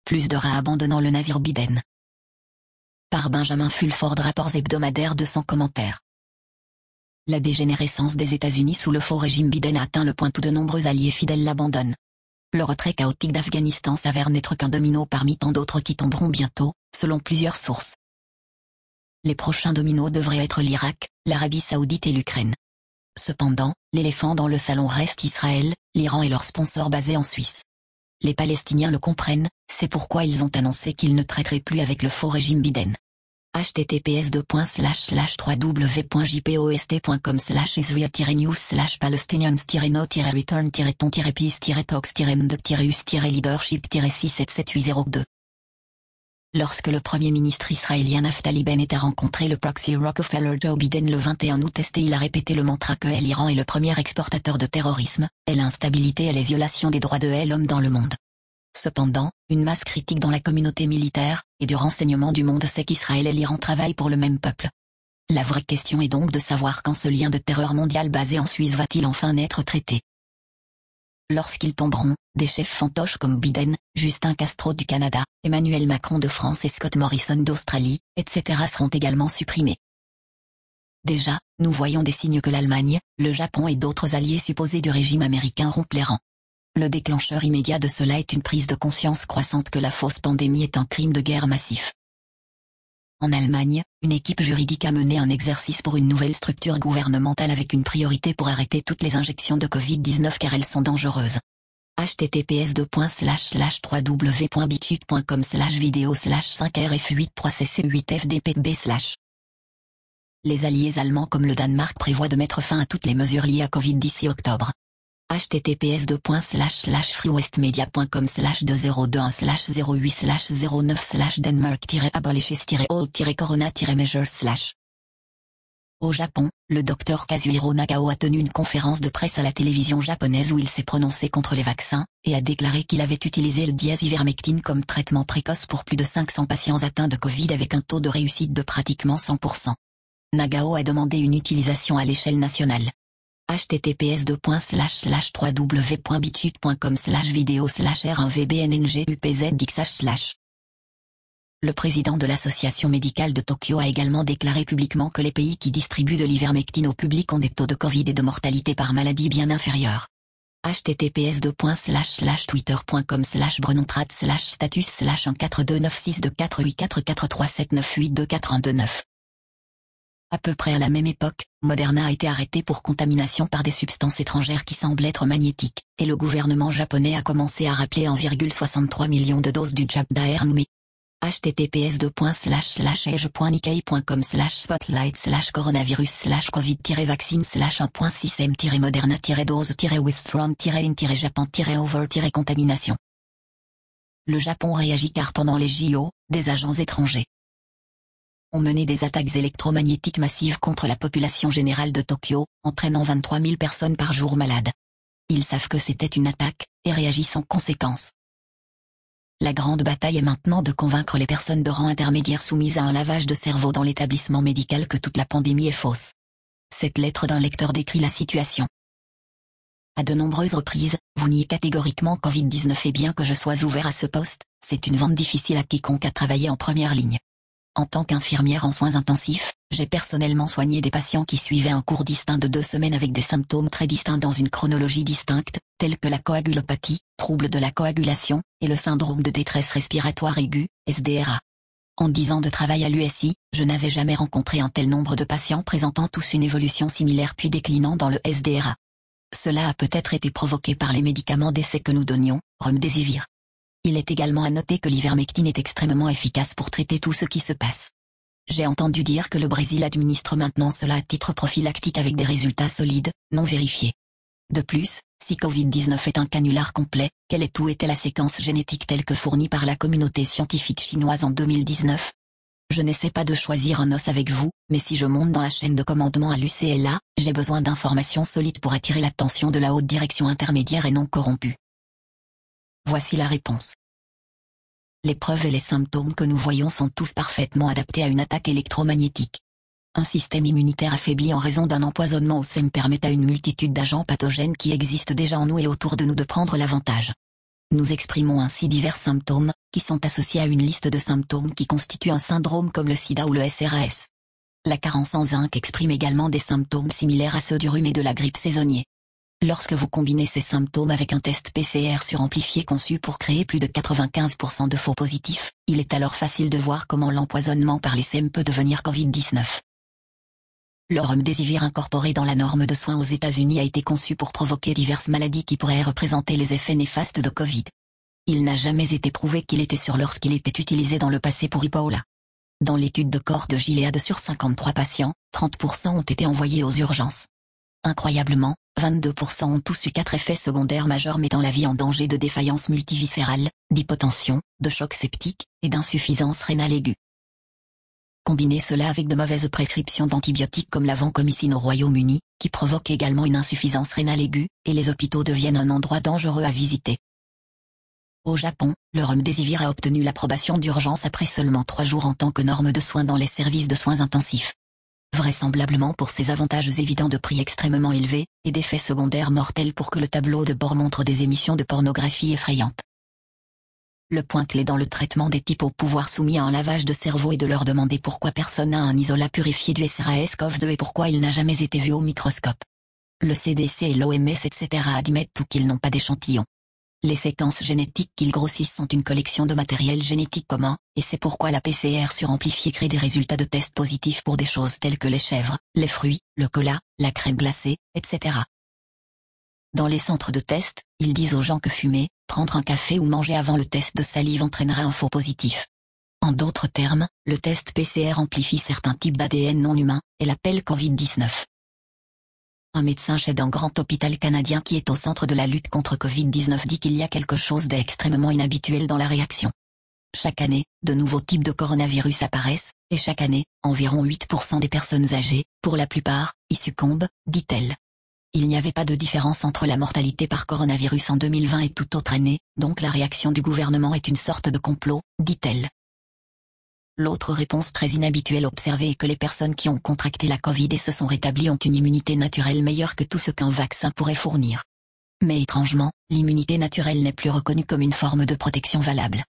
plus de rats abandonnant le navire Biden. Par Benjamin Fulford, rapports hebdomadaires de 100 commentaires. La dégénérescence des États-Unis sous le faux régime Biden a atteint le point où de nombreux alliés fidèles l'abandonnent. Le retrait chaotique d'Afghanistan s'avère n'être qu'un domino parmi tant d'autres qui tomberont bientôt, selon plusieurs sources. Les prochains dominos devraient être l'Irak, l'Arabie Saoudite et l'Ukraine. Cependant, l'éléphant dans le salon reste Israël, l'Iran et leurs sponsors basés en Suisse. Les Palestiniens le comprennent, c'est pourquoi ils ont annoncé qu'ils ne traiteraient plus avec le faux régime Biden. https://www.israel-news/palestinians-no-news/no-peace-us-leadership-6778002. Lorsque le Premier ministre israélien Naftali Bennett a rencontré le proxy Rockefeller Joe Biden le 21 août, il a répété le mantra que l'Iran est le premier exportateur de terrorisme, et l'instabilité et les violations des droits de l'homme dans le monde. Cependant, une masse critique dans la communauté militaire et du renseignement du monde sait qu'Israël et l'Iran travaillent pour le même peuple. La vraie question est donc de savoir quand ce lien de terreur mondial basé en Suisse va-t-il enfin être traité. Lorsqu'ils tomberont, des chefs fantoches comme Biden, Justin Castro du Canada, Emmanuel Macron de France et Scott Morrison d'Australie, etc. seront également supprimés. Déjà, nous voyons des signes que l'Allemagne, le Japon et d'autres alliés supposés du régime américain rompent les rangs. Le déclencheur immédiat de cela est une prise de conscience croissante que la fausse pandémie est un crime de guerre massif. En Allemagne, une équipe juridique a mené un exercice pour une nouvelle structure gouvernementale avec une priorité pour arrêter toutes les injections de Covid-19 car elles sont dangereuses. https://www.bitchute.com/video/5rf83cc8fdpb/ Les alliés allemands comme le Danemark prévoient de mettre fin à toutes les mesures liées à Covid d'ici octobre. https://freewestmedia.com/202/009/denmark-abolishes-all-corona-measures/. Au Japon, le Dr Kazuhiro Nagao a tenu une conférence de presse à la télévision japonaise où il s'est prononcé contre les vaccins, et a déclaré qu'il avait utilisé le diazivermectine comme traitement précoce pour plus de 500 patients atteints de Covid avec un taux de réussite de pratiquement 100%. Nagao a demandé une utilisation à l'échelle nationale. https://www.bitchute.com/video/r1vbnnngupzx/. Le président de l'association médicale de Tokyo a également déclaré publiquement que les pays qui distribuent de l'ivermectine au public ont des taux de Covid et de mortalité par maladie bien inférieurs. https://twitter.com/brenontrad/status/14296248443798249. À peu près à la même époque, Moderna a été arrêté pour contamination par des substances étrangères qui semblent être magnétiques, et le gouvernement japonais a commencé à rappeler 1,63 million de doses du jab d'Aernumi. https://age.nikkei.com/spotlight/coronavirus/covid-vaccine/1.6m-moderna-dose-with-from-in-japan-over-confirmation. Le Japon réagit car pendant les JO, des agents étrangers ont mené des attaques électromagnétiques massives contre la population générale de Tokyo, entraînant 23 000 personnes par jour malades. Ils savent que c'était une attaque, et réagissent en conséquence. La grande bataille est maintenant de convaincre les personnes de rang intermédiaire soumises à un lavage de cerveau dans l'établissement médical que toute la pandémie est fausse. Cette lettre d'un lecteur décrit la situation. À de nombreuses reprises, vous niez catégoriquement Covid-19 et bien que je sois ouvert à ce poste, c'est une vente difficile à quiconque a travaillé en première ligne. En tant qu'infirmière en soins intensifs, j'ai personnellement soigné des patients qui suivaient un cours distinct de 2 semaines avec des symptômes très distincts dans une chronologie distincte, tels que la coagulopathie, trouble de la coagulation, et le syndrome de détresse respiratoire aiguë, SDRA. En 10 ans de travail à l'USI, je n'avais jamais rencontré un tel nombre de patients présentant tous une évolution similaire puis déclinant dans le SDRA. Cela a peut-être été provoqué par les médicaments d'essai que nous donnions, Remdesivir. Il est également à noter que l'ivermectine est extrêmement efficace pour traiter tout ce qui se passe. J'ai entendu dire que le Brésil administre maintenant cela à titre prophylactique avec des résultats solides, non vérifiés. De plus, si Covid-19 est un canular complet, quelle est où était la séquence génétique telle que fournie par la communauté scientifique chinoise en 2019 ? Je n'essaie pas de choisir un os avec vous, mais si je monte dans la chaîne de commandement à l'UCLA, j'ai besoin d'informations solides pour attirer l'attention de la haute direction intermédiaire et non corrompue. Voici la réponse. Les preuves et les symptômes que nous voyons sont tous parfaitement adaptés à une attaque électromagnétique. Un système immunitaire affaibli en raison d'un empoisonnement au SEM permet à une multitude d'agents pathogènes qui existent déjà en nous et autour de nous de prendre l'avantage. Nous exprimons ainsi divers symptômes, qui sont associés à une liste de symptômes qui constituent un syndrome comme le sida ou le SRAS. La carence en zinc exprime également des symptômes similaires à ceux du rhume et de la grippe saisonnier. Lorsque vous combinez ces symptômes avec un test PCR suramplifié conçu pour créer plus de 95% de faux positifs, il est alors facile de voir comment l'empoisonnement par les SEM peut devenir Covid-19. Le remdesivir incorporé dans la norme de soins aux États-Unis a été conçu pour provoquer diverses maladies qui pourraient représenter les effets néfastes de Covid. Il n'a jamais été prouvé qu'il était sûr lorsqu'il était utilisé dans le passé pour Ebola. Dans l'étude de corps de Gilead sur 53 patients, 30% ont été envoyés aux urgences. Incroyablement, 22% ont tous eu 4 effets secondaires majeurs mettant la vie en danger de défaillance multiviscérale, d'hypotension, de choc septique, et d'insuffisance rénale aiguë. Combinez cela avec de mauvaises prescriptions d'antibiotiques comme la vancomycine au Royaume-Uni, qui provoque également une insuffisance rénale aiguë, et les hôpitaux deviennent un endroit dangereux à visiter. Au Japon, le remdesivir a obtenu l'approbation d'urgence après seulement 3 jours en tant que norme de soins dans les services de soins intensifs. Vraisemblablement pour ses avantages évidents de prix extrêmement élevés, et d'effets secondaires mortels pour que le tableau de bord montre des émissions de pornographie effrayantes. Le point clé dans le traitement des types au pouvoir soumis à un lavage de cerveau est de leur demander pourquoi personne n'a un isolat purifié du SRAS-CoV-2 et pourquoi il n'a jamais été vu au microscope. Le CDC et l'OMS etc. admettent tout qu'ils n'ont pas d'échantillon. Les séquences génétiques qu'ils grossissent sont une collection de matériel génétique commun, et c'est pourquoi la PCR suramplifiée crée des résultats de tests positifs pour des choses telles que les chèvres, les fruits, le cola, la crème glacée, etc. Dans les centres de test, ils disent aux gens que fumer, prendre un café ou manger avant le test de salive entraînera un faux positif. En d'autres termes, le test PCR amplifie certains types d'ADN non humains, et l'appelle Covid-19. Un médecin-chef d'un grand hôpital canadien qui est au centre de la lutte contre Covid-19 dit qu'il y a quelque chose d'extrêmement inhabituel dans la réaction. Chaque année, de nouveaux types de coronavirus apparaissent, et chaque année, environ 8% des personnes âgées, pour la plupart, y succombent, dit-elle. Il n'y avait pas de différence entre la mortalité par coronavirus en 2020 et toute autre année, donc la réaction du gouvernement est une sorte de complot, dit-elle. L'autre réponse très inhabituelle observée est que les personnes qui ont contracté la Covid et se sont rétablies ont une immunité naturelle meilleure que tout ce qu'un vaccin pourrait fournir. Mais étrangement, l'immunité naturelle n'est plus reconnue comme une forme de protection valable.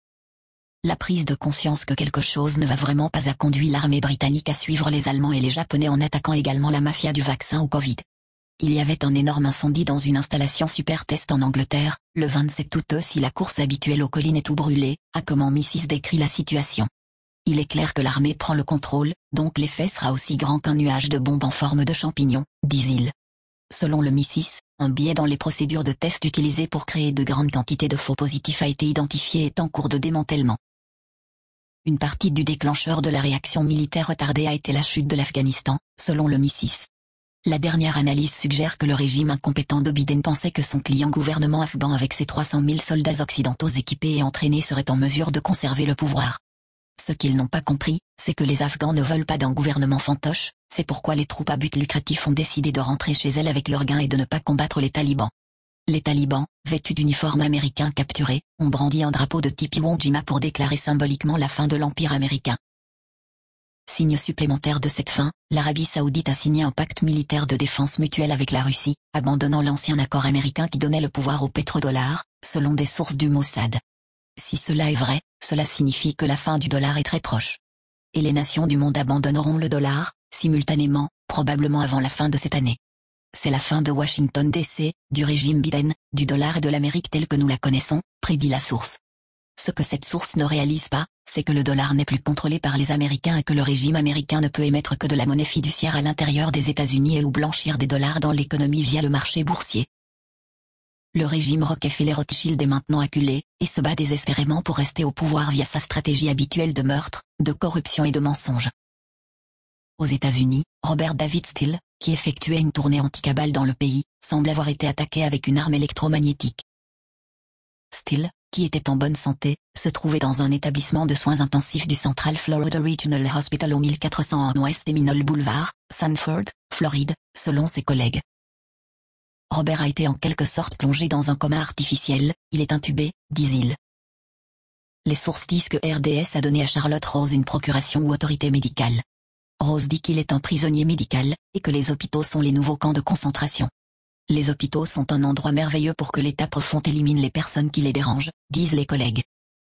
La prise de conscience que quelque chose ne va vraiment pas a conduit l'armée britannique à suivre les Allemands et les Japonais en attaquant également la mafia du vaccin au Covid. Il y avait un énorme incendie dans une installation Supertest en Angleterre, le 27 août si la course habituelle aux collines est tout brûlée, a comment Mrs décrit la situation. Il est clair que l'armée prend le contrôle, donc l'effet sera aussi grand qu'un nuage de bombes en forme de champignons, disent-ils. Selon le MI6, un biais dans les procédures de test utilisées pour créer de grandes quantités de faux positifs a été identifié et est en cours de démantèlement. Une partie du déclencheur de la réaction militaire retardée a été la chute de l'Afghanistan, selon le MI6. La dernière analyse suggère que le régime incompétent de Biden pensait que son client gouvernement afghan avec ses 300 000 soldats occidentaux équipés et entraînés serait en mesure de conserver le pouvoir. Ce qu'ils n'ont pas compris, c'est que les Afghans ne veulent pas d'un gouvernement fantoche, c'est pourquoi les troupes à but lucratif ont décidé de rentrer chez elles avec leurs gains et de ne pas combattre les talibans. Les talibans, vêtus d'uniformes américains capturés, ont brandi un drapeau de type Iwo Jima pour déclarer symboliquement la fin de l'Empire américain. Signe supplémentaire de cette fin, l'Arabie Saoudite a signé un pacte militaire de défense mutuelle avec la Russie, abandonnant l'ancien accord américain qui donnait le pouvoir au pétrodollar, selon des sources du Mossad. Si cela est vrai, cela signifie que la fin du dollar est très proche. Et les nations du monde abandonneront le dollar, simultanément, probablement avant la fin de cette année. C'est la fin de Washington DC, du régime Biden, du dollar et de l'Amérique telle que nous la connaissons, prédit la source. Ce que cette source ne réalise pas, c'est que le dollar n'est plus contrôlé par les Américains et que le régime américain ne peut émettre que de la monnaie fiduciaire à l'intérieur des États-Unis et ou blanchir des dollars dans l'économie via le marché boursier. Le régime Rockefeller-Rothschild est maintenant acculé, et se bat désespérément pour rester au pouvoir via sa stratégie habituelle de meurtre, de corruption et de mensonges. Aux États-Unis, Robert David Steele, qui effectuait une tournée anti-cabale dans le pays, semble avoir été attaqué avec une arme électromagnétique. Steele, qui était en bonne santé, se trouvait dans un établissement de soins intensifs du Central Florida Regional Hospital au 1401 ouest Seminole Boulevard, Sanford, Floride, selon ses collègues. Robert a été en quelque sorte plongé dans un coma artificiel, il est intubé, disent-ils. Les sources disent que RDS a donné à Charlotte Rose une procuration ou autorité médicale. Rose dit qu'il est un prisonnier médical, et que les hôpitaux sont les nouveaux camps de concentration. Les hôpitaux sont un endroit merveilleux pour que l'État profond élimine les personnes qui les dérangent, disent les collègues.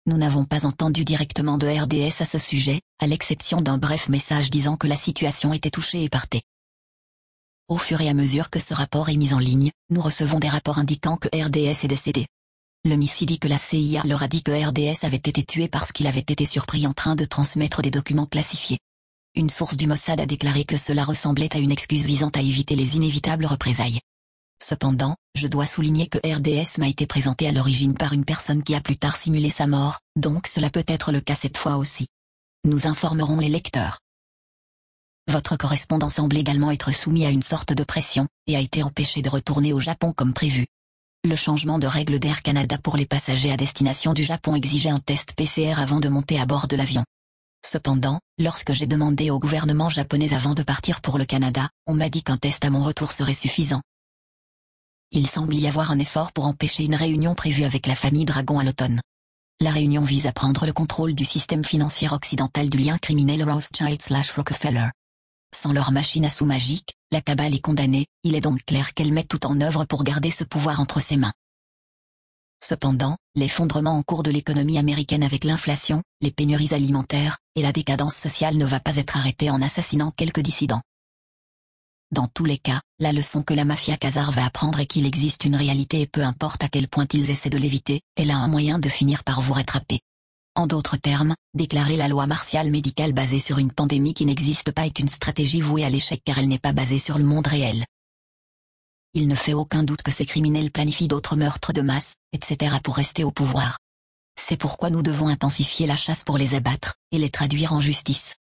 Nous n'avons pas entendu directement de RDS à ce sujet, à l'exception d'un bref message disant que la situation était touchée et partait. Au fur et à mesure que ce rapport est mis en ligne, nous recevons des rapports indiquant que RDS est décédé. Le Missy dit que la CIA leur a dit que RDS avait été tué parce qu'il avait été surpris en train de transmettre des documents classifiés. Une source du Mossad a déclaré que cela ressemblait à une excuse visant à éviter les inévitables représailles. Cependant, je dois souligner que RDS m'a été présenté à l'origine par une personne qui a plus tard simulé sa mort, donc cela peut être le cas cette fois aussi. Nous informerons les lecteurs. Votre correspondant semble également être soumis à une sorte de pression, et a été empêché de retourner au Japon comme prévu. Le changement de règle d'Air Canada pour les passagers à destination du Japon exigeait un test PCR avant de monter à bord de l'avion. Cependant, lorsque j'ai demandé au gouvernement japonais avant de partir pour le Canada, on m'a dit qu'un test à mon retour serait suffisant. Il semble y avoir un effort pour empêcher une réunion prévue avec la famille Dragon à l'automne. La réunion vise à prendre le contrôle du système financier occidental du lien criminel Rothschild/Rockefeller. Sans leur machine à sous magique, la cabale est condamnée, il est donc clair qu'elle met tout en œuvre pour garder ce pouvoir entre ses mains. Cependant, l'effondrement en cours de l'économie américaine avec l'inflation, les pénuries alimentaires, et la décadence sociale ne va pas être arrêté en assassinant quelques dissidents. Dans tous les cas, la leçon que la mafia khazare va apprendre est qu'il existe une réalité et peu importe à quel point ils essaient de l'éviter, elle a un moyen de finir par vous rattraper. En d'autres termes, déclarer la loi martiale médicale basée sur une pandémie qui n'existe pas est une stratégie vouée à l'échec car elle n'est pas basée sur le monde réel. Il ne fait aucun doute que ces criminels planifient d'autres meurtres de masse, etc. pour rester au pouvoir. C'est pourquoi nous devons intensifier la chasse pour les abattre, et les traduire en justice.